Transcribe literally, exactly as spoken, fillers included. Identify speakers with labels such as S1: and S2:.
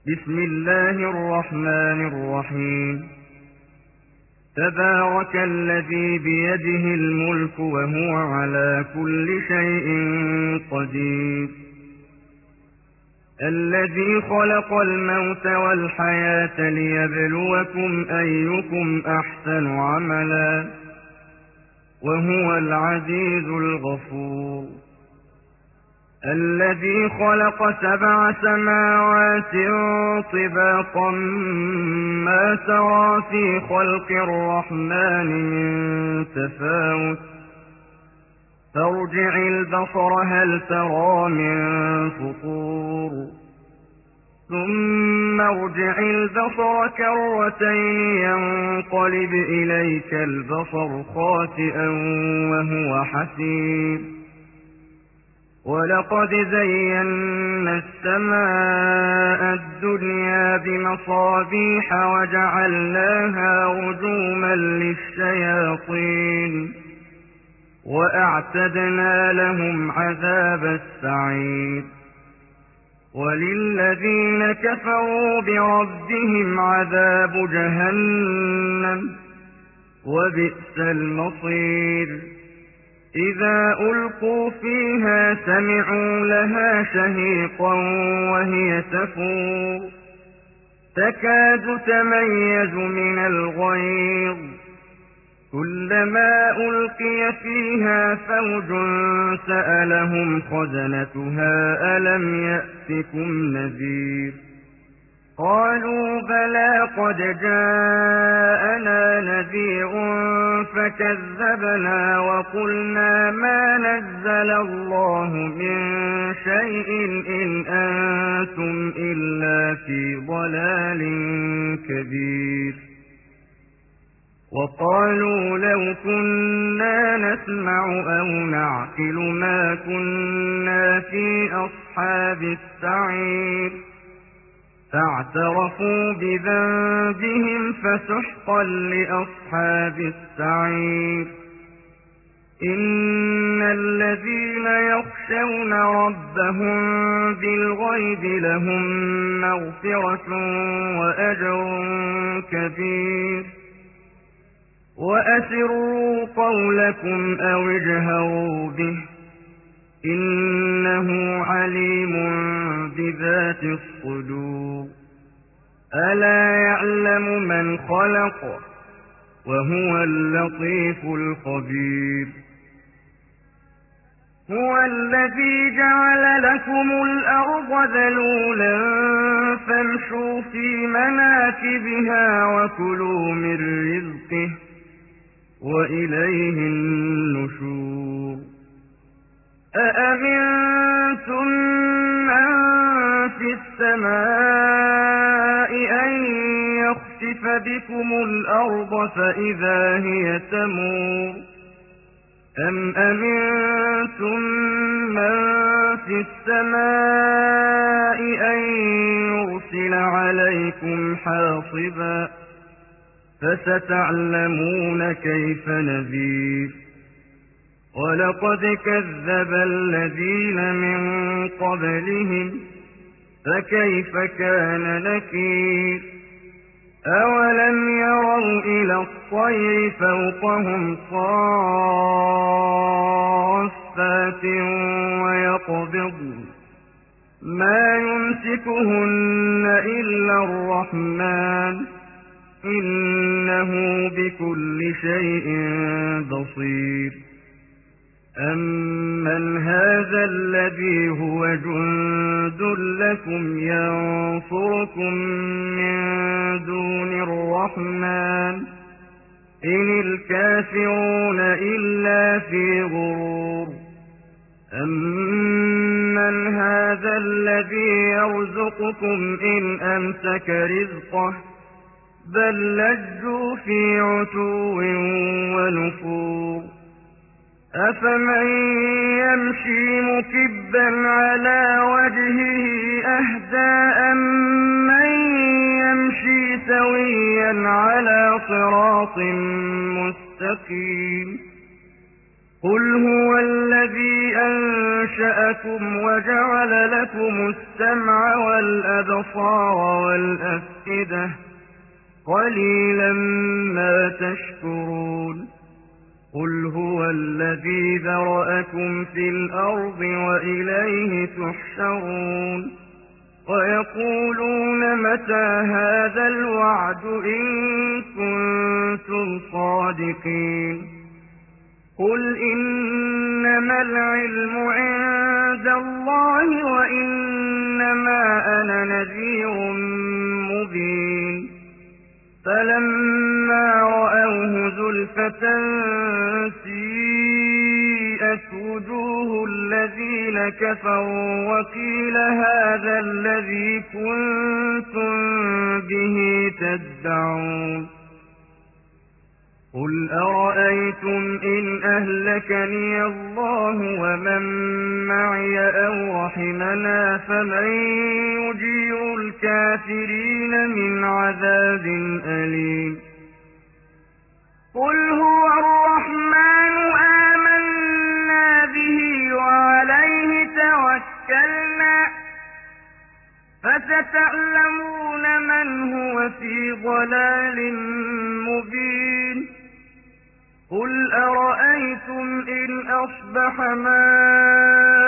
S1: بسم الله الرحمن الرحيم تبارك الذي بيده الملك وهو على كل شيء قدير الذي خلق الموت والحياة ليبلوكم أيكم أحسن عملا وهو العزيز الغفور الذي خلق سبع سماوات طباقا ما ترى في خلق الرحمن من تفاوت فارجع البصر هل ترى من فطور ثم ارجع البصر كرتين ينقلب إليك البصر خاسئا وهو حسير ولقد زينا السماء الدنيا بمصابيح وجعلناها رجوما للشياطين وأعتدنا لهم عذاب السعير وللذين كفروا بربهم عذاب جهنم وبئس المصير إذا ألقوا فيها سمعوا لها شهيقا وهي تفور تكاد تميز من الغيظ كلما ألقي فيها فوج سألهم خزنتها ألم يأتكم نذير قالوا بلى قد جاءنا نذير فكذبنا وقلنا ما نزل الله من شيء إن أنتم إلا في ضلال كبير وقالوا لو كنا نسمع أو نعقل ما كنا في أصحاب السعير فاعترفوا بذنبهم فسحقا لأصحاب السعير إن الذين يخشون ربهم بالغيب لهم مغفرة وأجر كبير وأسروا قولكم أو اجهروا به إنه عليم بذات الصدور ألا يعلم من خلق وهو اللطيف الخبير هو الذي جعل لكم الأرض ذلولا فامشوا في مناكبها وكلوا من رزقه وإليه النشور أأمنتم من في السماء أن يخسف بكم الأرض فإذا هي تمور أم أمنتم من في السماء أن يرسل عليكم حاصبا فستعلمون كيف نذير ولقد كذب الذين من قبلهم فكيف كان نكير أولم يروا إلى الطير فوقهم صافات ويقبضن ما يمسكهن إلا الرحمن إنه بكل شيء بصير أمن هذا الذي هو جند لكم ينصركم من دون الرحمن إن الكافرون إلا في غرور أمن هذا الذي يرزقكم إن أمسك رزقه بل لجوا في عتو ونفور أفمن يمشي مكبا على وجهه أهدى أمن يمشي سويا على صراط مستقيم قل هو الذي أنزل أنشأكم وجعل لكم السمع والأبصار والأفئدة قليلا ما تشكرون قل هو الذي ذرأكم في الأرض وإليه تحشرون ويقولون متى هذا الوعد إن كنتم صادقين قل إنما العلم عند الله وإنما أنا نذير مبين فلما رأوه زلفة سيئت وجوه الذين كفروا وقيل هذا الذي كنتم به تدعون قل أرأيتم إن أهلكني الله ومن معي أو رحمنا فمن يجير الكافرين من عذاب أليم قل هو الرحمن آمنا به وعليه توكلنا فستعلمون من هو في ضلال مبين قل أرأيتم إن أصبح ماؤكم